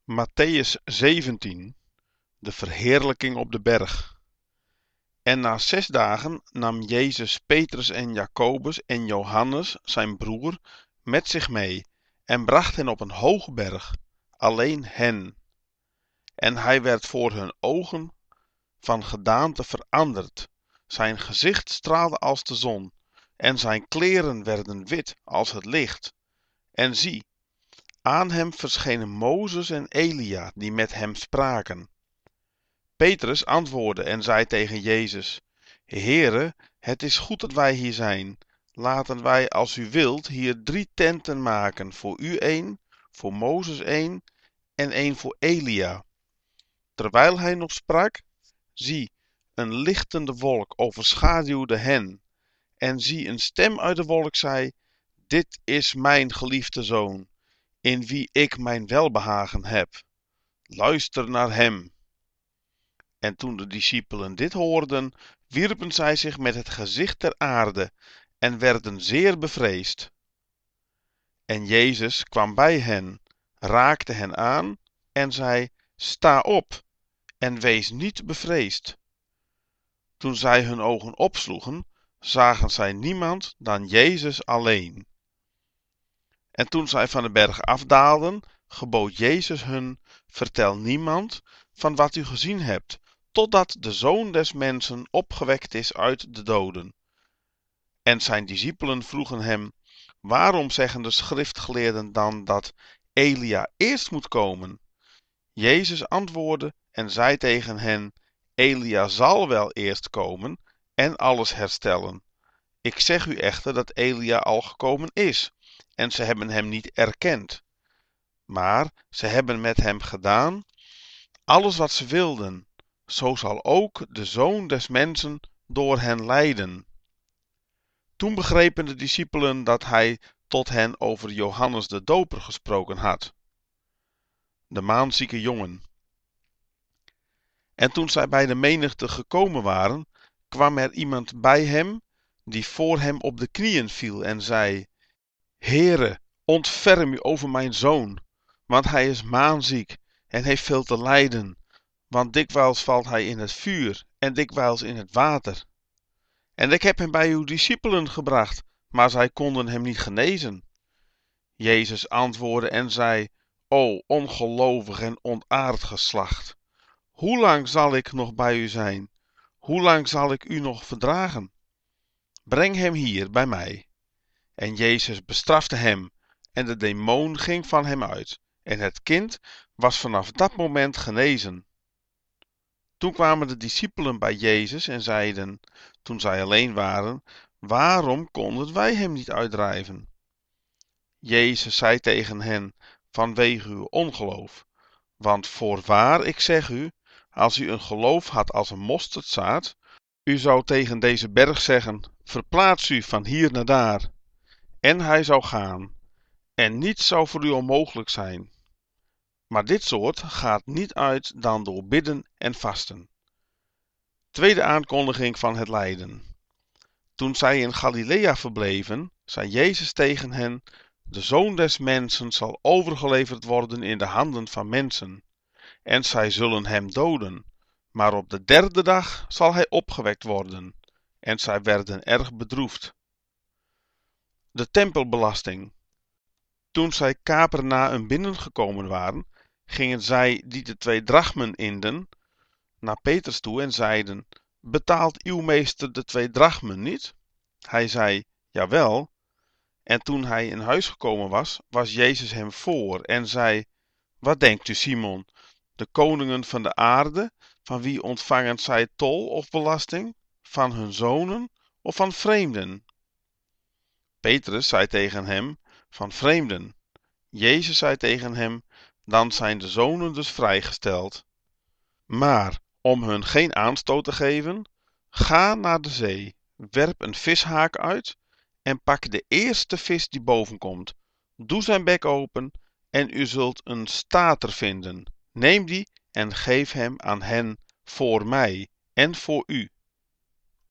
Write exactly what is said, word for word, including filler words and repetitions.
Mattheüs zeventien, de verheerlijking op de berg. En na zes dagen nam Jezus Petrus en Jacobus en Johannes, zijn broer, met zich mee en bracht hen op een hoge berg, alleen hen. En hij werd voor hun ogen van gedaante veranderd. Zijn gezicht straalde als de zon en zijn kleren werden wit als het licht. En zie, aan hem verschenen Mozes en Elia, die met hem spraken. Petrus antwoordde en zei tegen Jezus: Heere, het is goed dat wij hier zijn. Laten wij, als u wilt, hier drie tenten maken, voor u één, voor Mozes één en één voor Elia. Terwijl hij nog sprak, zie, een lichtende wolk overschaduwde hen. En zie, een stem uit de wolk zei: Dit is mijn geliefde zoon, in wie ik mijn welbehagen heb. Luister naar hem. En toen de discipelen dit hoorden, wierpen zij zich met het gezicht ter aarde en werden zeer bevreesd. En Jezus kwam bij hen, raakte hen aan en zei: Sta op en wees niet bevreesd. Toen zij hun ogen opsloegen, zagen zij niemand dan Jezus alleen. En toen zij van de berg afdaalden, gebood Jezus hun: Vertel niemand van wat u gezien hebt, totdat de Zoon des Mensen opgewekt is uit de doden. En zijn discipelen vroegen hem: Waarom zeggen de schriftgeleerden dan dat Elia eerst moet komen? Jezus antwoordde en zei tegen hen: Elia zal wel eerst komen en alles herstellen. Ik zeg u echter dat Elia al gekomen is, en ze hebben hem niet erkend. Maar ze hebben met hem gedaan alles wat ze wilden. Zo zal ook de Zoon des Mensen door hen lijden. Toen begrepen de discipelen dat hij tot hen over Johannes de Doper gesproken had, de maanzieke jongen. En toen zij bij de menigte gekomen waren, kwam er iemand bij hem, die voor hem op de knieën viel en zei: Heere, ontferm u over mijn zoon, want hij is maanziek en heeft veel te lijden. Want dikwijls valt hij in het vuur en dikwijls in het water. En ik heb hem bij uw discipelen gebracht, maar zij konden hem niet genezen. Jezus antwoordde en zei: O ongelovig en ontaard geslacht, hoe lang zal ik nog bij u zijn? Hoe lang zal ik u nog verdragen? Breng hem hier bij mij. En Jezus bestrafte hem, en de demon ging van hem uit, en het kind was vanaf dat moment genezen. Toen kwamen de discipelen bij Jezus en zeiden, toen zij alleen waren: Waarom konden wij hem niet uitdrijven? Jezus zei tegen hen: Vanwege uw ongeloof. Want voorwaar, ik zeg u, als u een geloof had als een mosterdzaad, u zou tegen deze berg zeggen: Verplaats u van hier naar daar. En hij zou gaan, en niets zou voor u onmogelijk zijn. Maar dit soort gaat niet uit dan door bidden en vasten. Tweede aankondiging van het lijden. Toen zij in Galilea verbleven, zei Jezus tegen hen: De Zoon des Mensen zal overgeleverd worden in de handen van mensen, en zij zullen hem doden, maar op de derde dag zal hij opgewekt worden. En zij werden erg bedroefd. De tempelbelasting. Toen zij Capernaum binnengekomen waren, gingen zij die de twee drachmen inden naar Petrus toe en zeiden: Betaalt uw meester de twee drachmen niet? Hij zei: Jawel. En toen hij in huis gekomen was, was Jezus hem voor en zei: Wat denkt u, Simon? De koningen van de aarde, van wie ontvangen zij tol of belasting? Van hun zonen of van vreemden? Petrus zei tegen hem: Van vreemden. Jezus zei tegen hem: Dan zijn de zonen dus vrijgesteld. Maar om hun geen aanstoot te geven, ga naar de zee, werp een vishaak uit en pak de eerste vis die boven komt. Doe zijn bek open en u zult een stater vinden. Neem die en geef hem aan hen voor mij en voor u.